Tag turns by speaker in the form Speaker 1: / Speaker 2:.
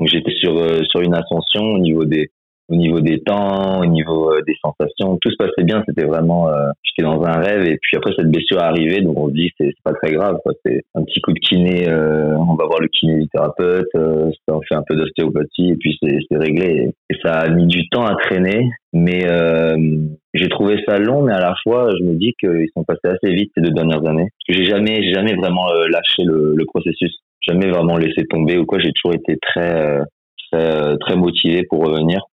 Speaker 1: Donc j'étais sur une ascension au niveau des temps, au niveau des sensations, tout se passait bien. C'était vraiment, j'étais dans un rêve. Et puis après cette blessure est arrivée, donc on se dit c'est pas très grave, quoi. C'est un petit coup de kiné, on va voir le kinésithérapeute, ça on fait un peu d'ostéopathie et puis c'est réglé. Et ça a mis du temps à traîner, mais j'ai trouvé ça long, mais à la fois je me dis qu'ils sont passés assez vite ces 2 dernières années. Parce que j'ai jamais vraiment lâché le processus, jamais vraiment laissé tomber ou quoi. J'ai toujours été très motivé pour revenir.